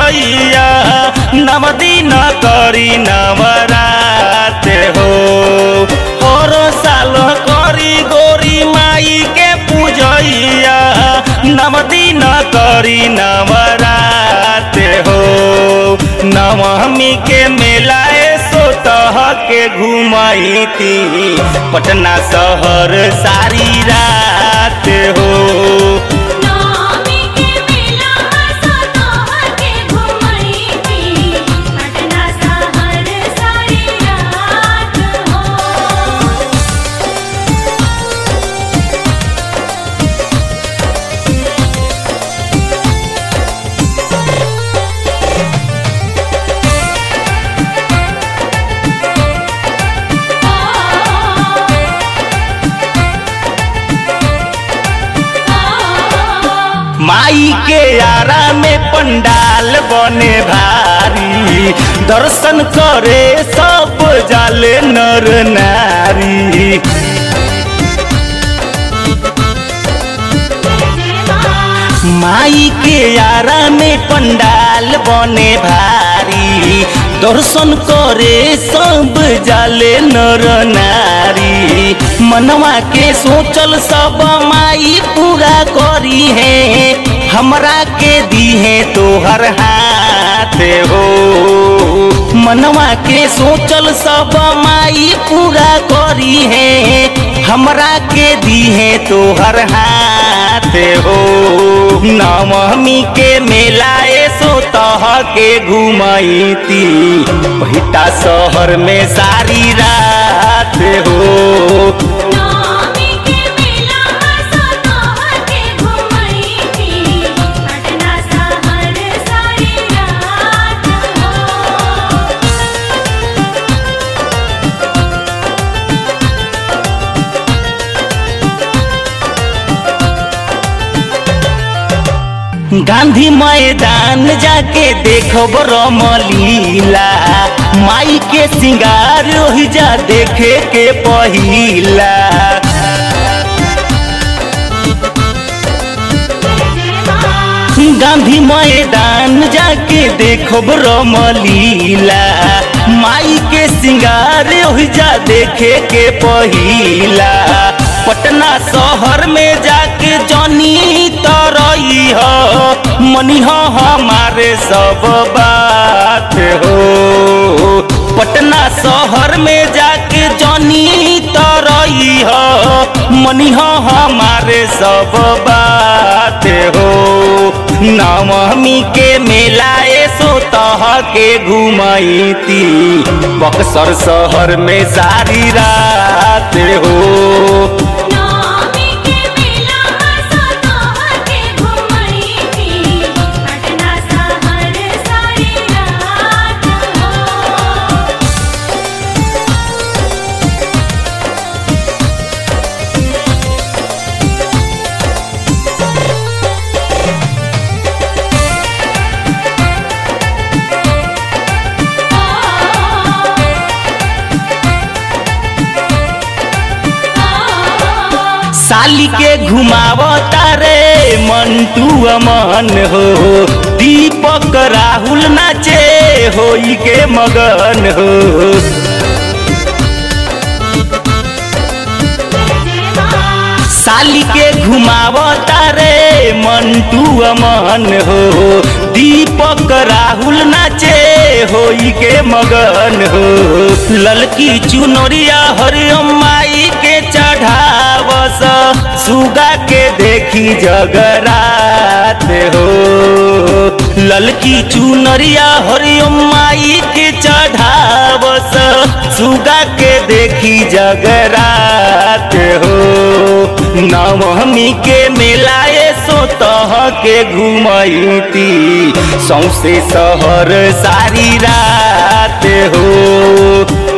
पूजैया नव दिन करी नवरात हो। हर साल करी गोरी माई के पूजैया नव दिन करी नवरात हो। नवमी के मेला सोतह के घुमैती पटना शहर सारी रात हो। माई के आरा में पंडाल बने भारी दर्शन करे सब जाले नर नारी। माई के आरा में पंडाल बने भारी दर्शन करे सब जाले नर नारी। मनवा के सोचल सब माई पूरा करी है हमरा के दी है तोहर हाथ हो। मनवा के सोचल सब माई पूरा करी है हमरा के दी है तोहर हाथ हो। नवमी के मेला सोतह के घुमैती भीटा शहर में सारी रात हो। गांधी मैदान जाके देखब रमलीला माई के सिंगार जा देखे के पहिला। गांधी मैदान जाके देखब रमलीला माई के सिंगार जा देखे के पहिला। पटना शहर में जाके जनी तरई हो मनी हो हमारे सब बात हो। पटना शहर में जाके जनी तरई हो मनी हो हमारे सब बात हो। नवमी के मेला सोतह के घुमैती बक्सर शहर में सारी रात हो। साली के घुमावता रे मंटू अमन हो। दीपक राहुल नाचे होई के मगन हो। साली के घुमावता रे मंटू अमन हो। दीपक राहुल नाचे होई के मगन हो। ललकी चुनरिया हरिओम माई के चढ़ावस सुगा के देखी जगरात हो। ललकी चुनरिया हरिओम माई के चढ़ावस सुगा के देखी जगरात हो। नवमी के मेला सोतह के घुमैती सौसे शहर सारी रात हो।